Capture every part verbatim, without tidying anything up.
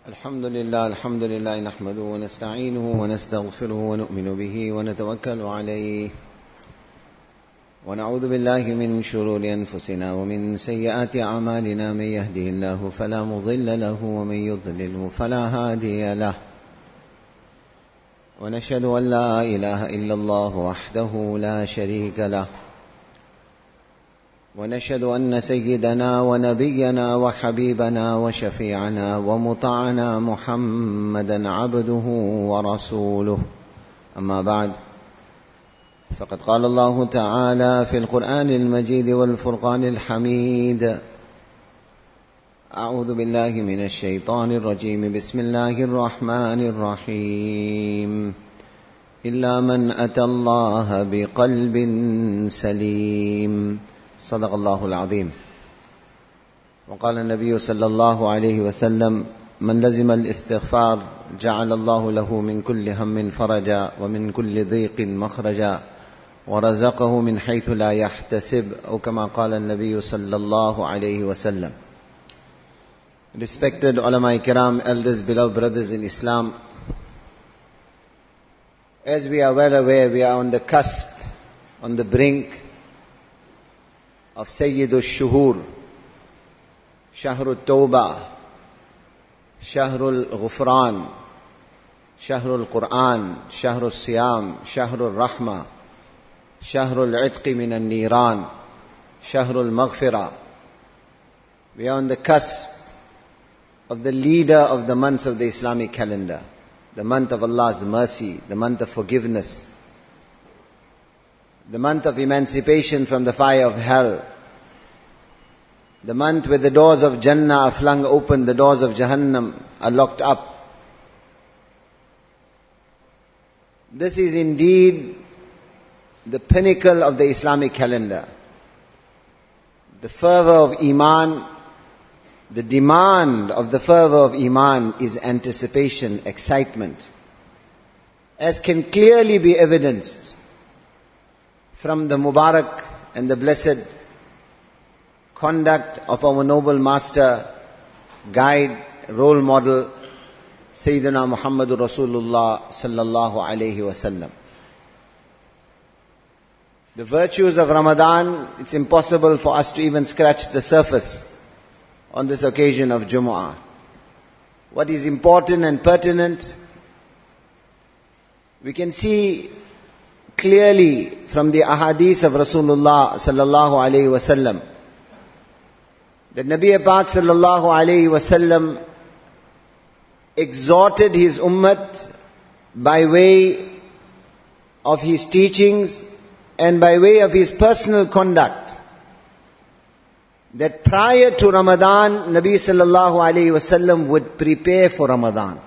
الحمد لله الحمد لله نحمده ونستعينه ونستغفره ونؤمن به ونتوكل عليه ونعوذ بالله من شرور أنفسنا ومن سيئات أعمالنا. من يهده الله فلا مضل له ومن يضلله فلا هادي له، ونشهد أن لا إله إلا الله وحده لا شريك له، ونشهد أن سيدنا ونبينا وحبيبنا وشفيعنا ومطعنا محمدا عبده ورسوله. أما بعد، فقد قال الله تعالى في القرآن المجيد والفرقان الحميد: أعوذ بالله من الشيطان الرجيم، بسم الله الرحمن الرحيم. إلا من أتى الله بقلب سليم. صدق الله العظيم. وقال النبي صلى الله عليه وسلم: من لزم الاستغفار جعل الله له من كل هم فرجا ومن كل ضيق مخرجا ورزقه من حيث لا يحتسب، أو كما قال النبي صلى الله عليه وسلم. Respected ulama kiram, elders, beloved brothers in Islam, as we are well aware, we are on the cusp, on the brink of Sayyidul Shuhur, Shahrul Tawbah, Shahrul Ghufran, Shahrul Quran, Shahrul Siyam, Shahrul Rahmah, Shahrul Itqi min al-Niran, Shahrul Maghfirah. We are on the cusp of the leader of the months of the Islamic calendar, the month of Allah's mercy, the month of forgiveness, the month of emancipation from the fire of hell, the month where the doors of Jannah are flung open, the doors of Jahannam are locked up. This is indeed the pinnacle of the Islamic calendar. The fervor of Iman, the demand of the fervor of Iman is anticipation, excitement, as can clearly be evidenced from the Mubarak and the blessed conduct of our noble master, guide, role model, Sayyidina Muhammadur Rasulullah sallallahu alayhi wasallam. The virtues of Ramadan, it's impossible for us to even scratch the surface on this occasion of Jumu'ah. What is important and pertinent, we can see clearly from the ahadith of Rasulullah sallallahu alayhi wasallam that Nabi Pak sallallahu alayhi wasallam exhorted his ummat by way of his teachings and by way of his personal conduct, that prior to Ramadan, Nabi sallallahu alayhi wasallam would prepare for Ramadan.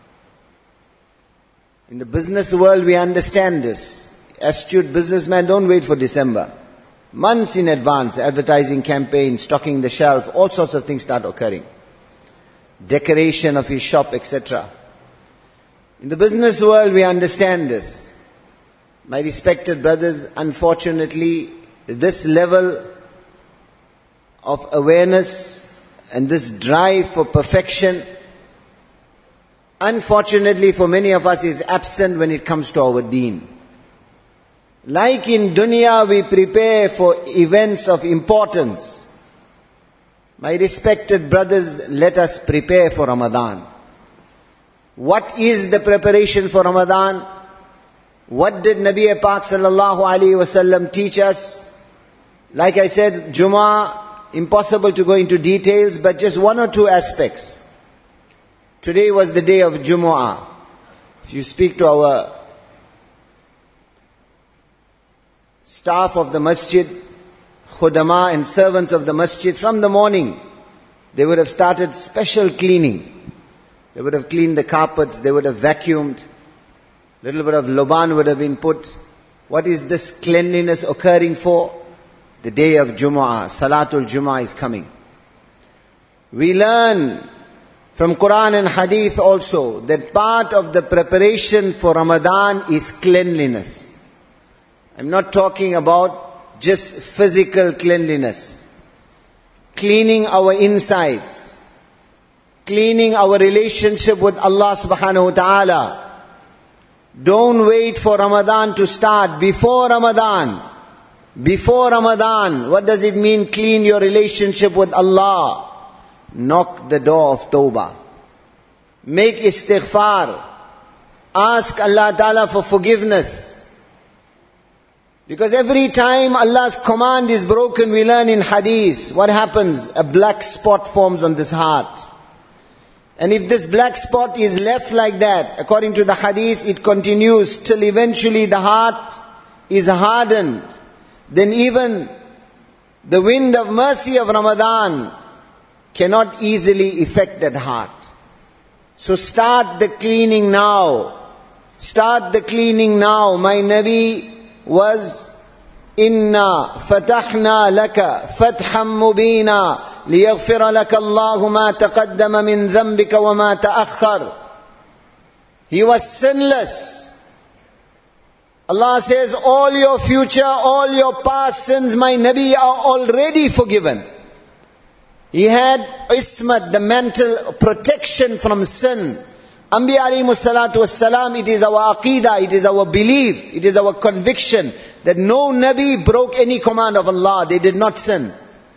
In the business world, we understand this. Astute businessmen don't wait for December. Months in advance, advertising campaign, stocking the shelf, all sorts of things start occurring. Decoration of his shop, et cetera. In the business world, we understand this. My respected brothers, unfortunately, this level of awareness and this drive for perfection, unfortunately for many of us, is absent when it comes to our deen. Like in dunya, we prepare for events of importance. My respected brothers, let us prepare for Ramadan. What is the preparation for Ramadan? What did Nabi Pak sallallahu alayhi wasallam teach us? Like I said, Jummah, impossible to go into details, but just one or two aspects. Today was the day of Jumu'ah. If you speak to our staff of the masjid, khudama and servants of the masjid, from the morning, they would have started special cleaning. They would have cleaned the carpets, they would have vacuumed, little bit of loban would have been put. What is this cleanliness occurring for? The day of Jumu'ah, Salatul Jumu'ah is coming. We learn from Quran and Hadith also that part of the preparation for Ramadan is cleanliness. I'm not talking about just physical cleanliness. Cleaning our insides. cleaning our relationship with Allah subhanahu wa ta'ala. Don't wait for Ramadan to start. Before Ramadan, before Ramadan, what does it mean, clean your relationship with Allah? Knock the door of Tawbah. Make istighfar. Ask Allah Ta'ala for forgiveness. Because every time Allah's command is broken, we learn in hadith, what happens? A black spot forms on this heart. And if this black spot is left like that, according to the hadith, it continues till eventually the heart is hardened. Then even the wind of mercy of Ramadan cannot easily affect that heart. So start the cleaning now. Start the cleaning now. My Nabi was Inna fatahna laka fatham mubina liyaghfira laka Allahu ma taqaddama min dhanbika wa ma ta'akhkhar. He was sinless. Allah says, all your future, all your past sins, my Nabi, are already forgiven. He had ismat, the mental protection from sin. Anbiya alayhimu salatu wassalam, it is our aqeedah, it is our belief, it is our conviction that no Nabi broke any command of Allah. They did not sin.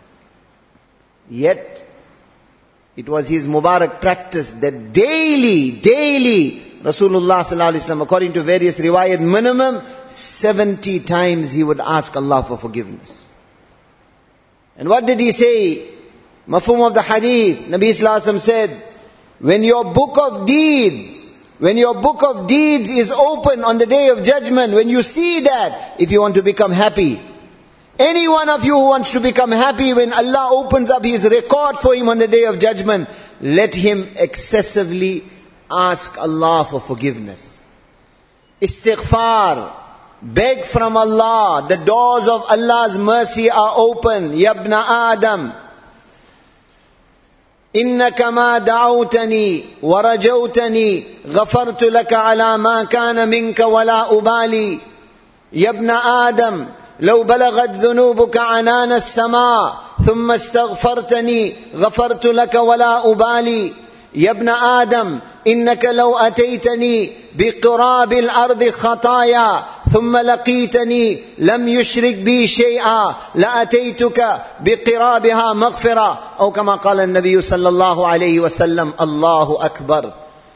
Yet, it was his Mubarak practice that daily, daily, Rasulullah sallallahu alaihi wasallam, according to various riwayat, minimum seventy times he would ask Allah for forgiveness. And what did he say? Mafhum of the hadith, Nabi sallallahu alaihi wasallam said, when your book of deeds, when your book of deeds is open on the day of judgment, when you see that, if you want to become happy, any one of you who wants to become happy, when Allah opens up his record for him on the day of judgment, let him excessively ask Allah for forgiveness. Istighfar. Beg from Allah. The doors of Allah's mercy are open. Yabna Adam. إنك ما دعوتني ورجوتني غفرت لك على ما كان منك ولا أبالي. يا ابن آدم لو بلغت ذنوبك عنان السماء ثم استغفرتني غفرت لك ولا أبالي. يا ابن آدم إنك لو أتيتني بقراب الأرض خطايا ثم لقيتني لم يشرك بي شيئا لأتيتك بقرابها مغفرة. أو كما قال النبي صلى الله عليه وسلم. الله أكبر.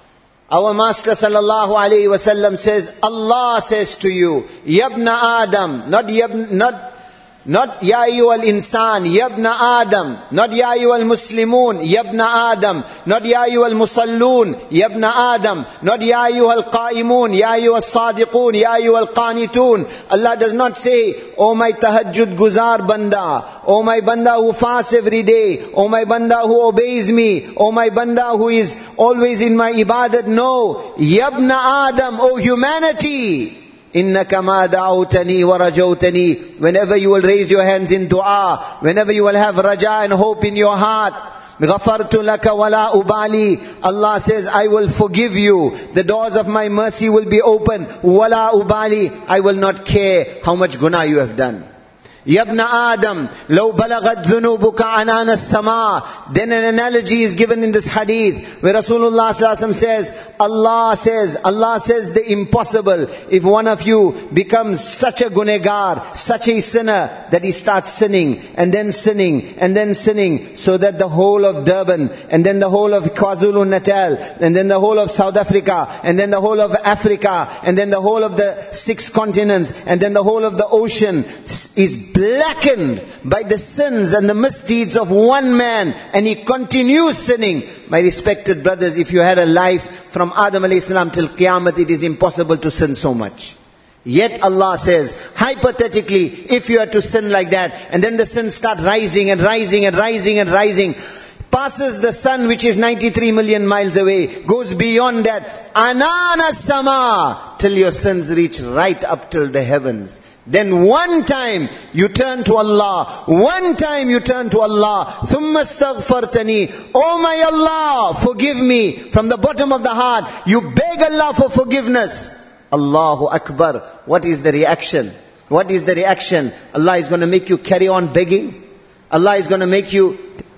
Our Master sallallahu alayhi wa sallam says, Allah says to you, Yabna Adam, not Yab, not Not Ya ayyuhal insan, Yabna Adam. Not Ya ayyuhal muslimun, Yabna Adam. Not Ya ayyuhal musallun, Yabna Adam. Not Ya ayyuhal qaimun, Ya ayyuhal sadiqun, Ya ayyuhal qanitun. Allah does not say, oh my tahajjud guzar banda, oh my banda who fasts every day, oh my banda who obeys me, oh my banda who is always in my ibadat. No. Yabna Adam, oh humanity. إِنَّكَ مَا دَعَوْتَنِي وَرَجَوْتَنِي. Whenever you will raise your hands in dua, whenever you will have raja and hope in your heart, غَفَرْتُ لَكَ وَلَا أُبَالِي. Allah says, I will forgive you. The doors of my mercy will be open. وَلَا أُبَالِي. I will not care how much guna you have done. Yabna Adam, law balagat dhunubuka anan as-sama. Then an analogy is given in this hadith where Rasulullah sallallahu alaihi wasallam says, Allah says, Allah says the impossible. If one of you becomes such a gunegar, such a sinner, that he starts sinning, and then sinning, and then sinning, so that the whole of Durban, and then the whole of KwaZulu-Natal, and then the whole of South Africa, and then the whole of Africa, and then the whole of the six continents, and then the whole of the ocean is blackened by the sins and the misdeeds of one man, and he continues sinning. My respected brothers, if you had a life from Adam alayhi salam till Qiyamah, it is impossible to sin so much. Yet Allah says, hypothetically, if you are to sin like that, and then the sins start rising and rising and rising and rising, passes the sun which is ninety-three million miles away, goes beyond that, anana sama, till your sins reach right up till the heavens. Then one time you turn to Allah, one time you turn to Allah, ثُمَّ اسْتَغْفَرْتَنِي. Oh my Allah, forgive me. From the bottom of the heart, you beg Allah for forgiveness. Allahu Akbar. What is the reaction? What is the reaction? Allah is going to make you carry on begging. Allah is going to make you,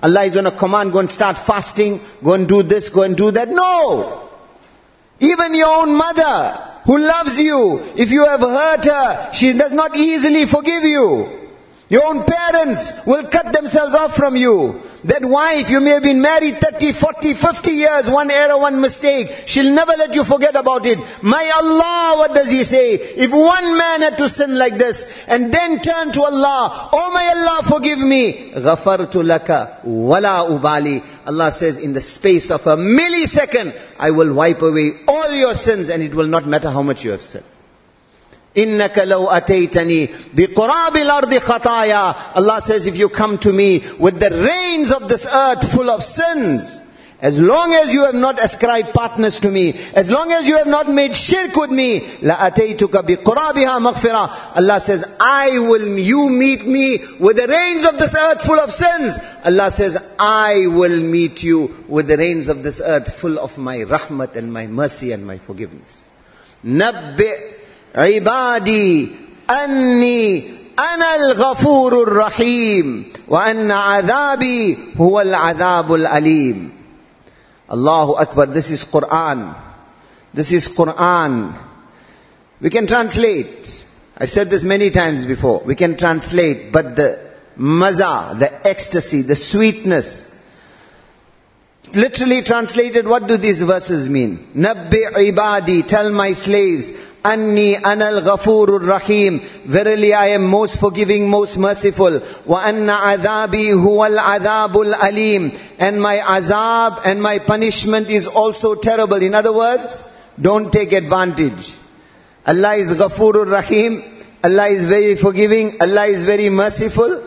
Allah is going to command, go and start fasting, go and do this, go and do that. No! Even your own mother, who loves you, if you have hurt her, she does not easily forgive you. Your own parents will cut themselves off from you. That wife, you may have been married thirty, forty, fifty years, one error, one mistake. She'll never let you forget about it. My Allah, what does He say? If one man had to sin like this, and then turn to Allah, oh my Allah, forgive me. غَفَرْتُ لَكَ وَلَا ubali. Allah says, in the space of a millisecond, I will wipe away all your sins, and it will not matter how much you have sinned. إِنَّكَ لَوْ أَتَيْتَنِي بِقُرَابِ الْأَرْضِ خَطَايَا. Allah says, if you come to me with the reins of this earth full of sins, as long as you have not ascribed partners to me, as long as you have not made shirk with me, لَأَتَيْتُكَ بِقُرَابِهَا مَغْفِرَةً. Allah says, I will, you meet me with the reins of this earth full of sins. Allah says, I will meet you with the reins of this earth full of my rahmat and my mercy and my forgiveness. نَبِّئ عبادي أني أنا الغفور الرحيم وأن عذابي هو العذاب الأليم. Allahu Akbar. This is Quran. This is Quran. We can translate. I've said this many times before. We can translate, but the maza, the ecstasy, the sweetness. Literally translated, what do these verses mean? Nabbi ibadi, tell my slaves, Anni anal ghafurur rahim. Verily I am most forgiving, most merciful. Wa anna adhabi huwal adhabul alim. And my azab and my punishment is also terrible. In other words, don't take advantage. Allah is ghafurur rahim. Allah is very forgiving. Allah is very merciful.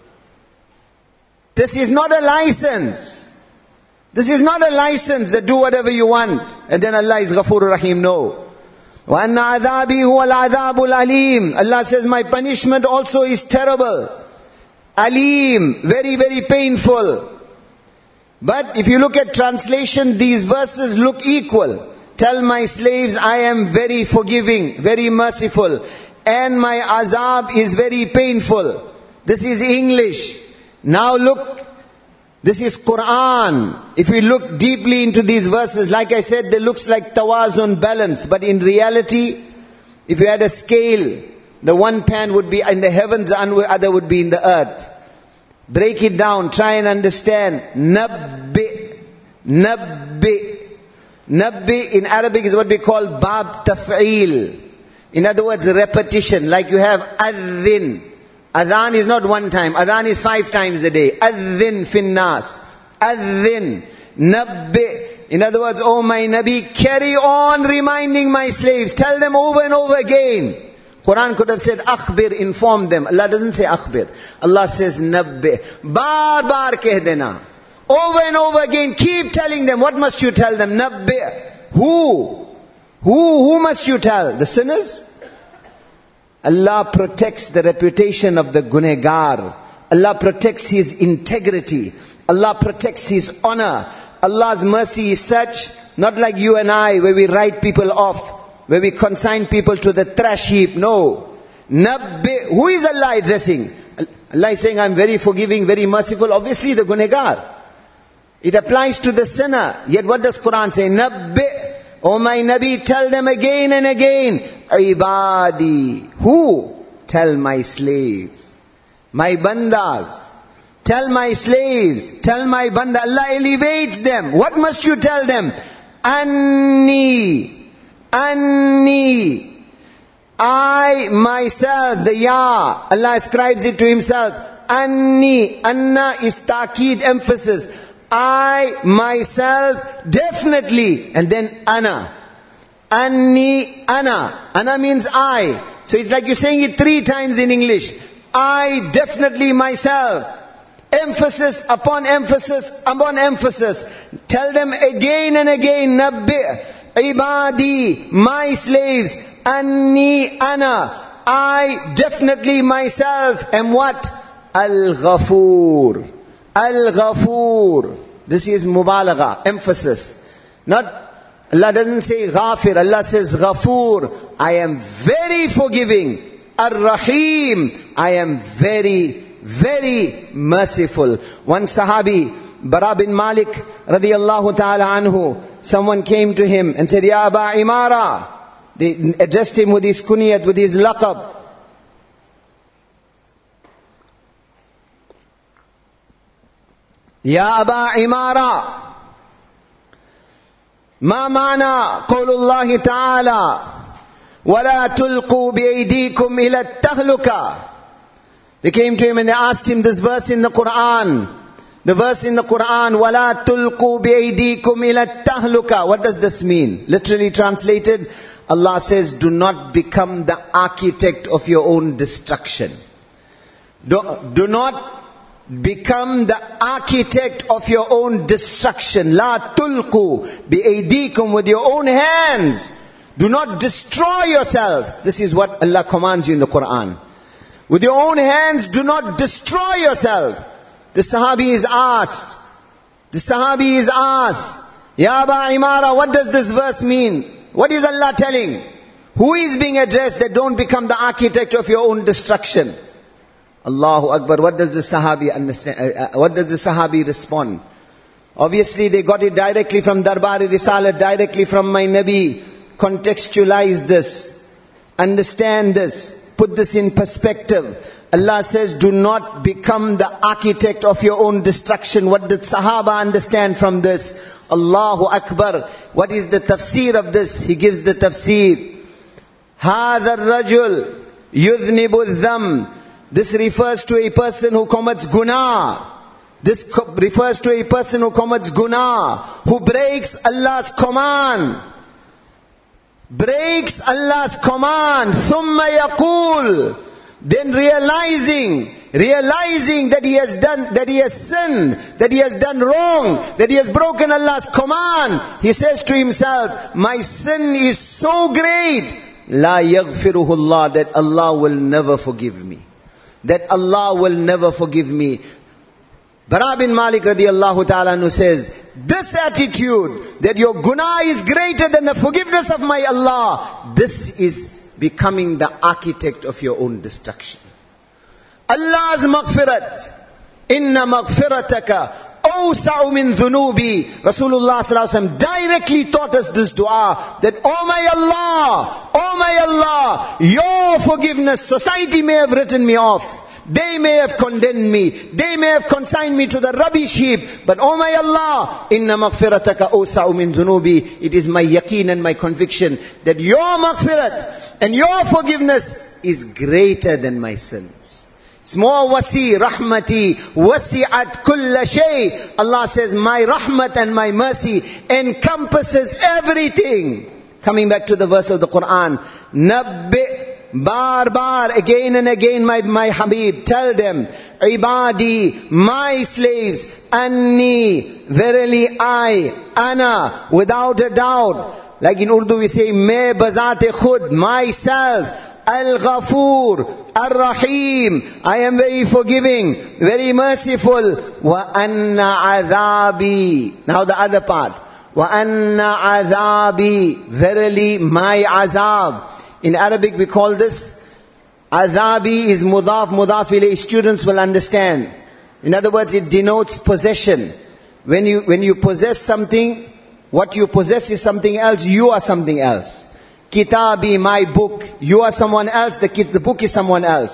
This is not a license. This is not a license that do whatever you want and then Allah is ghafurur rahim. No. وَأَنَّ عَذَابِي هُوَ الْعَذَابُ الْعَلِيمُ. Allah says, my punishment also is terrible. Alim, very, very painful. But if you look at translation, these verses look equal. Tell my slaves, I am very forgiving, very merciful. And my azab is very painful. This is English. Now look, this is Quran. If we look deeply into these verses, like I said, they looks like tawazun, balance. But in reality, if you had a scale, the one pan would be in the heavens, the other would be in the earth. Break it down, try and understand. Nabbi, nabbi. Nabbi in Arabic is what we call bab taf'il. In other words, repetition. Like you have adhin. Adhan is not one time. Adhan is five times a day. Adhin fin nas. Adhin. Nabbi. In other words, oh my Nabi, carry on reminding my slaves. Tell them over and over again. Quran could have said akhbir, inform them. Allah doesn't say akhbir. Allah says nabbi. Bar bar keh dena. Over and over again. Keep telling them. What must you tell them? Nabbi. Who? Who? Who must you tell? The sinners? Allah protects the reputation of the gunegar. Allah protects his integrity. Allah protects his honor. Allah's mercy is such, not like you and I, where we write people off, where we consign people to the trash heap. No. Nabbi. Who is Allah addressing? Allah is saying, I'm very forgiving, very merciful. Obviously the gunegar. It applies to the sinner. Yet what does Quran say? Nabbi. Oh my Nabi, tell them again and again. Ibadi. Who? Tell my slaves. My bandas. Tell my slaves. Tell my banda. Allah elevates them. What must you tell them? Anni. Anni. I myself, the Ya. Allah ascribes it to himself. Anni. Anna is ta'keed, emphasis. I, myself, definitely. And then Ana. Anni, Ana. Ana means I. So it's like you're saying it three times in English. I, definitely myself. Emphasis upon emphasis upon emphasis. Tell them again and again. Nabbi, ibadi, my slaves. Anni, Ana. I, definitely myself, am what? Al-Ghafur. Al-Ghafur. This is mubalagha, emphasis. Not, Allah doesn't say ghafir, Allah says ghafur. I am very forgiving. Ar-Rahim. I am very, very merciful. One Sahabi, Bara bin Malik radiyallahu ta'ala anhu, someone came to him and said, Ya Aba Imara. They addressed him with his kunyat, with his laqab. Ya Aba Imara. ما معنى قول الله تعالى ولا تلقوا بأيديكم إلى التهلكة. They came to him and they asked him this verse in the Quran. The verse in the Quran, وَلَا تُلْقُوا بِأَيْدِيكُمْ إِلَى التَّهْلُكَةِ. What does this mean? Literally translated, Allah says, do not become the architect of your own destruction. Do, do not become the architect of your own destruction. لَا تُلْقُوا بِأَيْدِيكُمْ. With your own hands. Do not destroy yourself. This is what Allah commands you in the Quran. With your own hands, do not destroy yourself. The Sahabi is asked, the Sahabi is asked, Ya Aba Imara, what does this verse mean? What is Allah telling? Who is being addressed that don't become the architect of your own destruction? Allahu Akbar. What does the Sahabi understand? Uh, uh, what does the Sahabi respond? Obviously they got it directly from Darbar-e Risalat, directly from my Nabi. Contextualize this. Understand this. Put this in perspective. Allah says, do not become the architect of your own destruction. What did Sahaba understand from this? Allahu Akbar. What is the tafsir of this? He gives the tafsir. هَذَا الرَّجُلُ يُذْنِبُ الذَّمْ. This refers to a person who commits guna. This co- refers to a person who commits guna, who breaks Allah's command. Breaks Allah's command. ثُمَّ يَقُولُ. Then realizing, realizing that he has done, that he has sinned, that he has done wrong, that he has broken Allah's command, he says to himself, my sin is so great, la yaghfiruhu Allah, that Allah will never forgive me. That Allah will never forgive me. Bara bin Malik radiyallahu ta'ala anhu says, this attitude, that your guna is greater than the forgiveness of my Allah, this is becoming the architect of your own destruction. Allah's maghfirat. Inna maghfirataka awsa'u min dhunubi. Rasulullah sallallahu alaihi wasallam directly taught us this dua, that oh my Allah, oh my Allah, your forgiveness, society may have written me off. They may have condemned me. They may have consigned me to the rubbish heap. But oh my Allah, inna maghfirataka awsa'u min dhunubi. It is my yaqeen and my conviction that your maghfirat and your forgiveness is greater than my sins. It's more wasi, rahmati, wasi'at kulla shay. Allah says, my rahmat and my mercy encompasses everything. Coming back to the verse of the Quran, Nabbi. Bar bar, again and again, my, my Habib, tell them, Ibadi, my slaves, Anni, verily I, Ana, without a doubt. Like in Urdu we say, Me bazate khud, myself, Al-Ghafur, Ar-Rahim, I am very forgiving, very merciful. Wa anna adhabi. Now the other part. Wa anna adhabi, verily my azab. In Arabic we call this, azabi is mudaf, mudaf ilayh. Students will understand. In other words, it denotes possession. When you, when you possess something, what you possess is something else, you are something else. Kitabi, my book, you are someone else, the, the book is someone else.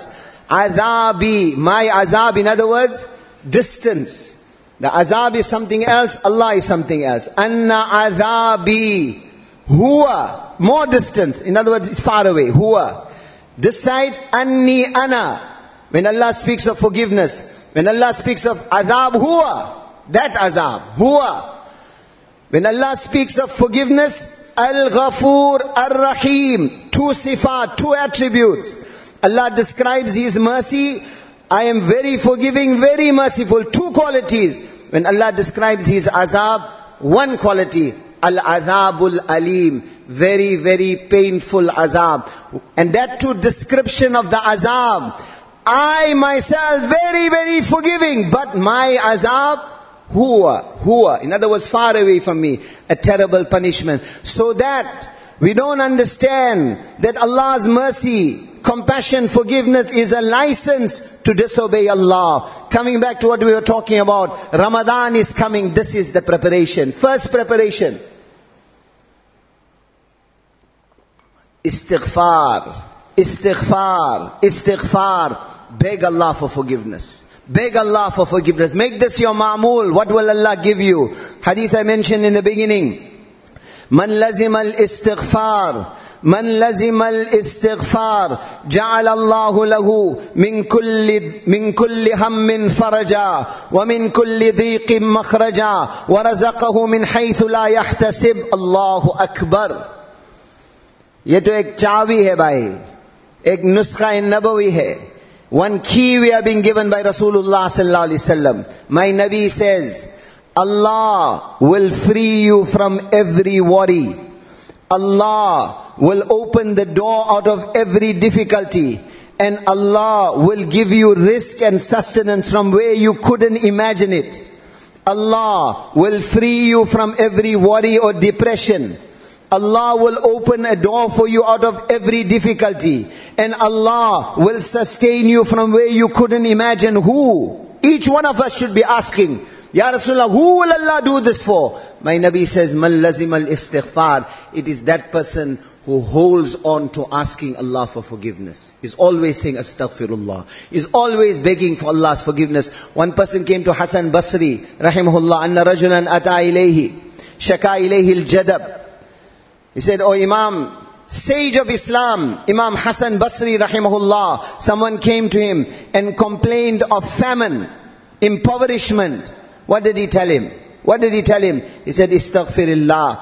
Azabi, my azab, in other words, distance. The azab is something else, Allah is something else. Anna azabi. Huwa, more distance. In other words, it's far away. Huwa. This side, anni ana. When Allah speaks of forgiveness, when Allah speaks of azab, huwa. That azab, huwa. When Allah speaks of forgiveness, al-Ghafur, ar-Rahim. Two sifat, two attributes. Allah describes His mercy. I am very forgiving, very merciful. Two qualities. When Allah describes His azab, one quality. Al-Azabul Alim, very, very painful azab. And that too description of the azab. I myself very, very forgiving, but my azab, huwa, huwa. In other words, far away from me, a terrible punishment. So that we don't understand that Allah's mercy compassion, forgiveness is a license to disobey Allah. Coming back to what we were talking about, Ramadan is coming. This is the preparation. First preparation. Istighfar. Istighfar. Istighfar. Beg Allah for forgiveness. Beg Allah for forgiveness. Make this your ma'mul. What will Allah give you? Hadith I mentioned in the beginning. Man lazim al-istighfar. Man lazim al-istighfar. Ja'al Allahu lahu min kulli, min kulli hammin faraja. Wa min kulli dhiqin makhraja. Wa razaqahu min haythu la yahtasib. Allahu Akbar. ये तो एक चावी है भाई, एक नुस्खा नबवी है. One key we are being given by Rasulullah sallallahu alaihi wasallam. My Nabi says, Allah will free you from every worry. Allah will open the door out of every difficulty. And Allah will give you risk and sustenance from where you couldn't imagine it. Allah will free you from every worry or depression. Allah will open a door for you out of every difficulty. And Allah will sustain you from where you couldn't imagine. Who? Each one of us should be asking, Ya Rasulullah, who will Allah do this for? My Nabi says, Man lazim al-istighfar. It is that person who holds on to asking Allah for forgiveness. Is always saying astaghfirullah. Is always begging for Allah's forgiveness. One person came to Hasan Basri, rahimahullah, anna rajulan ata ilayhi, shaka ilayhi al-jadab. He said, oh Imam, sage of Islam, Imam Hasan Basri rahimahullah, someone came to him and complained of famine, impoverishment. What did he tell him? What did he tell him? He said, Istaghfirillah.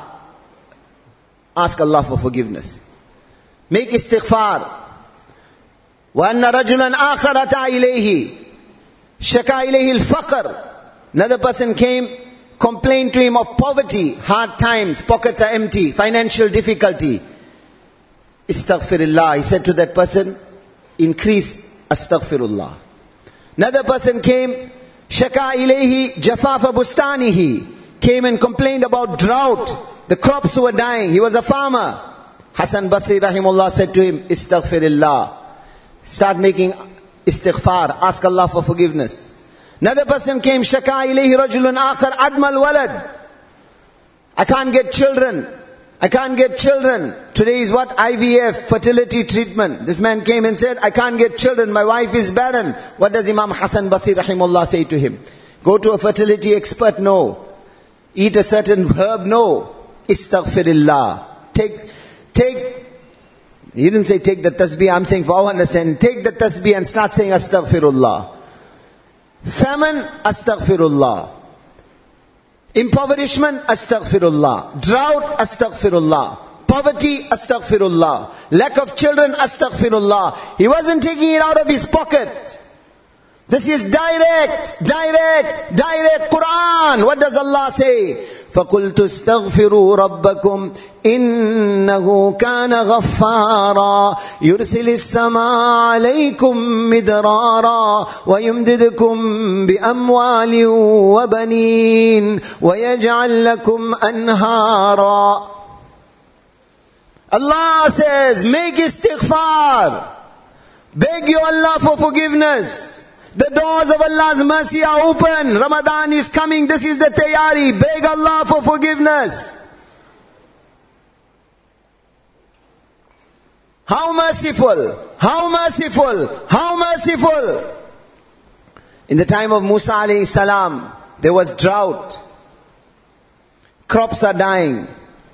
Ask Allah for forgiveness. Make istighfar. وَأَنَّ رَجُلًا آخَرَ أَتَى إِلَيْهِ شَكَى إِلَيْهِ الْفَقْرِ. Another person came, complained to him of poverty, hard times, pockets are empty, financial difficulty. Istaghfirullah. He said to that person, increase astaghfirullah. Another person came, shaka ilayhi jafafa bustanihi, came and complained about drought. The crops were dying. He was a farmer. Hasan Basri rahimullah said to him, Istaghfirullah. Start making istighfar. Ask Allah for forgiveness. Another person came, shaka ilayhi rajulun akhar admal walad. I can't get children. I can't get children. Today is what? I V F, fertility treatment. This man came and said, I can't get children. My wife is barren. What does Imam Hasan Basri rahimullah say to him? Go to a fertility expert? No. Eat a certain herb? No. Istaghfirullah. Take, take, he didn't say take the tasbih, I'm saying for our understanding, take the tasbih and start saying astaghfirullah. Famine, astaghfirullah. Impoverishment, astaghfirullah. Drought, astaghfirullah. Poverty, astaghfirullah. Lack of children, astaghfirullah. He wasn't taking it out of his pocket. This is direct, direct, direct Quran. What does Allah say? فَقُلْتُ اسْتَغْفِرُوا رَبَّكُمْ إِنَّهُ كَانَ غَفَّارًا يُرْسِلِ السَّمَاءَ عَلَيْكُمْ مِدْرَارًا وَيُمْدِدْكُمْ بِأَمْوَالٍ وَبَنِينَ وَيَجْعَلْ لَكُمْ أَنْهَارًا. Allah says, make istighfar. Beg you Allah for forgiveness. The doors of Allah's mercy are open. Ramadan is coming. This is the tayari. Beg Allah for forgiveness. How merciful. How merciful. How merciful. In the time of Musa alayhi salam, there was drought. Crops are dying.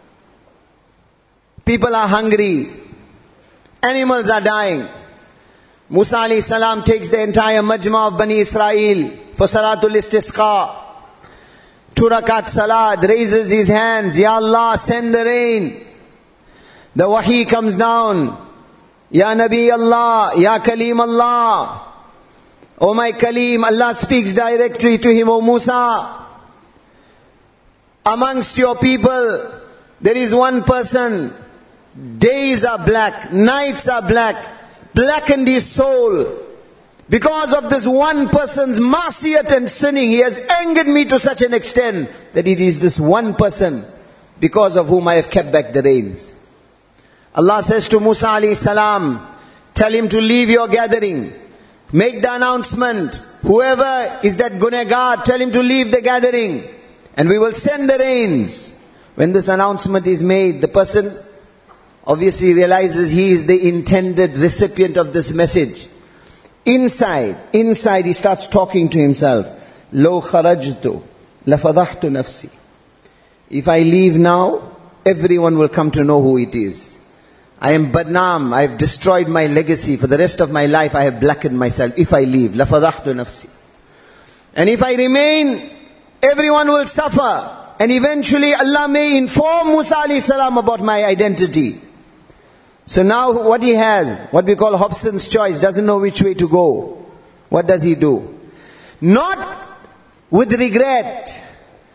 People are hungry. Animals are dying. Musa alayhi salam takes the entire majma of Bani Israel for Salatul Istisqa. Two rakat salat, raises his hands, Ya Allah, send the rain. The wahi comes down. Ya Nabi Allah, Ya Kalim Allah. O my Kalim, Allah speaks directly to him, O Musa. Amongst your people, there is one person. Days are black, nights are black. Blackened his soul. Because of this one person's ma'siyat and sinning, he has angered me to such an extent that it is this one person because of whom I have kept back the rains. Allah says to Musa alayhi salam, Tell him to leave your gathering. Make the announcement. Whoever is that gunegar, tell him to leave the gathering. And we will send the rains. When this announcement is made, the person obviously realizes he is the intended recipient of this message. Inside, inside he starts talking to himself. Lo kharajtu, lafadahtu nafsi. If I leave now, everyone will come to know who it is. I am badnaam, I have destroyed my legacy. For the rest of my life I have blackened myself. If I leave, lafadahtu nafsi. And if I remain, everyone will suffer. And eventually Allah may inform Musa alayhi salam about my identity. So now what he has, what we call Hobson's choice, doesn't know which way to go. What does he do? Not with regret,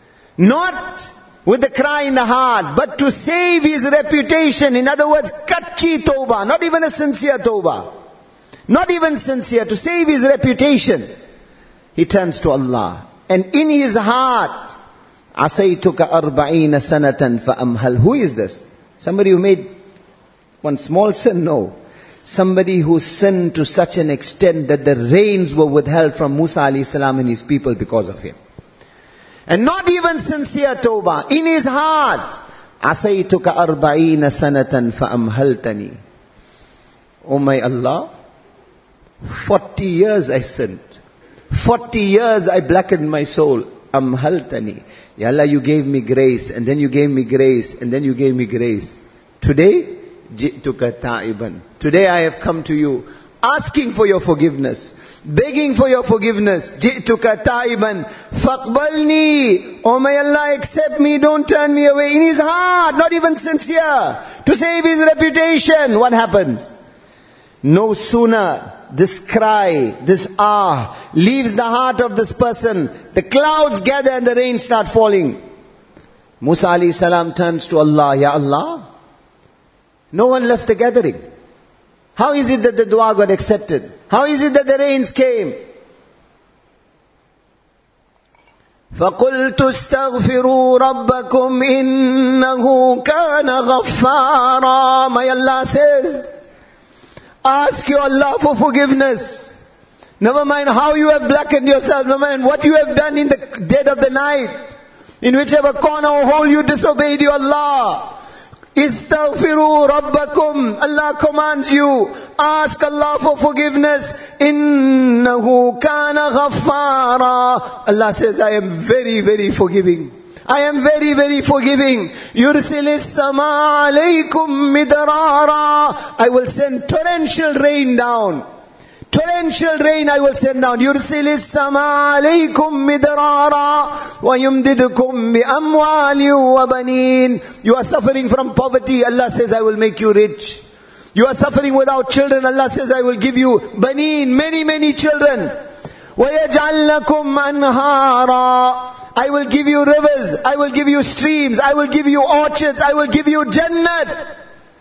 not with the cry in the heart, but to save his reputation. In other words, kachi tawbah, not even a sincere tawbah. Not even sincere, to save his reputation. He turns to Allah. And in his heart, Asaytuka arba'ina sanatan fa'amhal. Who is this? Somebody who made one small sin? No. Somebody who sinned to such an extent that the rains were withheld from Musa alayhi salam and his people because of him. And not even sincere tawbah. In his heart, Asaytuka arba'ina sanatan fa'amhaltani. Oh my Allah, forty years I sinned. Forty years I blackened my soul. Amhaltani. Ya Allah, you gave me grace, and then you gave me grace, and then you gave me grace. Today, ji'tuka ta'iban. Today I have come to you, asking for your forgiveness, begging for your forgiveness. Ji'tuka ta'iban. Faqbalni. Oh my Allah, accept me, don't turn me away. In his heart, not even sincere, to save his reputation. What happens? No sooner this cry, this ah, leaves the heart of this person, the clouds gather and the rain start falling. Musa alayhi salam turns to Allah. Ya Allah, no one left the gathering. How is it that the dua got accepted? How is it that the rains came? فَقُلْتُ اسْتَغْفِرُوا رَبَّكُمْ إِنَّهُ كَانَ غَفَّارًا. My Allah says, ask your Allah for forgiveness. Never mind how you have blackened yourself. Never mind what you have done in the dead of the night. In whichever corner or hole you disobeyed your Allah. Istaghfiru rabbakum. Allah commands you. Ask Allah for forgiveness. Innahu kana ghaffara. Allah says, I am very, very forgiving. I am very, very forgiving. Yursilis sama alaykum midrara. I will send torrential rain down. Torrential rain I will send down. Yursilis sama alaykum midrara. Wa yumdidukum bi amwali wa banin. You are suffering from poverty. Allah says, I will make you rich. You are suffering without children. Allah says, I will give you banin, many, many children. Wa yaj'al lakum anhara. I will give you rivers, I will give you streams, I will give you orchards, I will give you Jannat.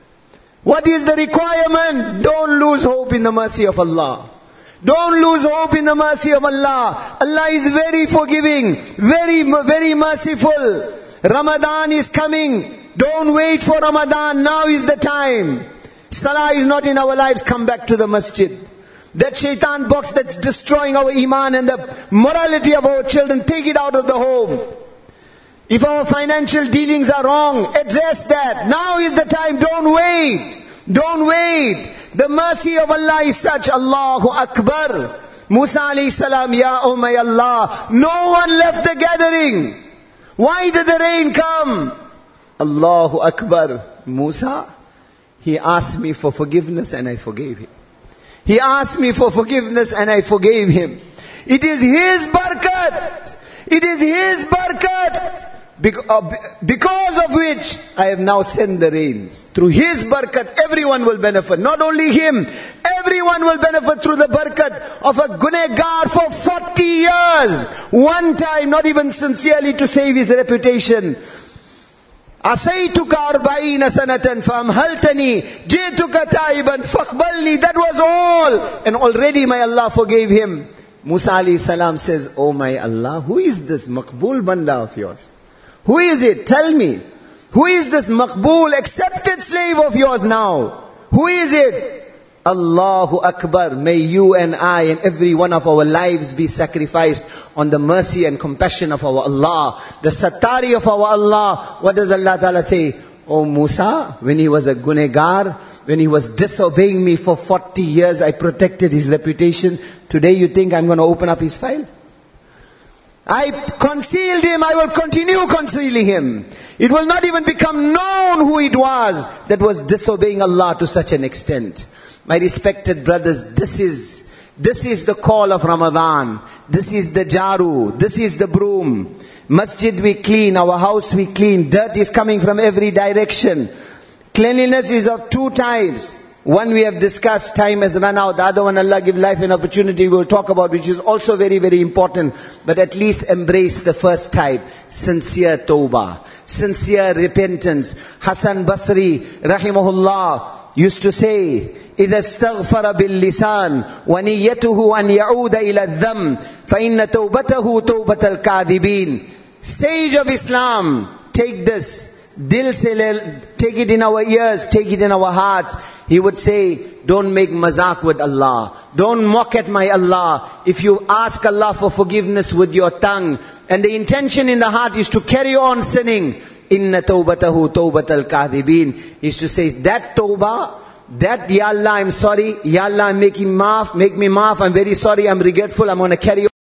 What is the requirement? Don't lose hope in the mercy of Allah. Don't lose hope in the mercy of Allah. Allah is very forgiving, very, very merciful. Ramadan is coming. Don't wait for Ramadan. Now is the time. Salah is not in our lives. Come back to the masjid. That shaitan box that's destroying our iman and the morality of our children, take it out of the home. If our financial dealings are wrong, address that. Now is the time. Don't wait. Don't wait. The mercy of Allah is such. Allahu Akbar. Musa alayhi salam, Ya oh my Allah. No one left the gathering. Why did the rain come? Allahu Akbar. Musa, he asked me for forgiveness and I forgave him. He asked me for forgiveness and I forgave him. It is his barakat. It is his barakat. Because of which I have now sent the rains. Through his barakat, everyone will benefit. Not only him, everyone will benefit through the barakat of a gunegar for forty years. One time, not even sincerely to save his reputation. Asaytuka arba'ina sanatan famhaltani jituka taiban faqbalni. That was all. And already my Allah forgave him. Musa alayhi salam says, oh my Allah, who is this maqbool banda of yours? Who is it? Tell me. Who is this maqbool, accepted slave of yours now? Who is it? Allahu Akbar. May you and I and every one of our lives be sacrificed on the mercy and compassion of our Allah. The Sattari of our Allah. What does Allah Ta'ala say? Oh Musa, when he was a gunegar, when he was disobeying me for forty years, I protected his reputation. Today you think I'm going to open up his file? I concealed him, I will continue concealing him. It will not even become known who it was that was disobeying Allah to such an extent. My respected brothers, this is, this is the call of Ramadan. This is the jaru. This is the broom. Masjid we clean, our house we clean. Dirt is coming from every direction. Cleanliness is of two types. One we have discussed, time has run out. The other one, Allah give life and opportunity, we will talk about, which is also very, very important. But at least embrace the first type. Sincere tawbah. Sincere repentance. Hassan Basri, rahimahullah, used to say, إذا استغفر باللسان ونيته أن يعود إلى الذنب فإن توبته توبة الكاذبين. Sage of Islam, take this. Dil se, take it in our ears, take it in our hearts. He would say, don't make mazak with Allah. Don't mock at my Allah. If you ask Allah for forgiveness with your tongue, and the intention in the heart is to carry on sinning, inna tawbatahu tawbatal kadhibin, is to say, that tawbah, that, Ya Allah, I'm sorry, Ya Allah, I'm making maaf, make me maaf, I'm very sorry, I'm regretful, I'm going to carry on.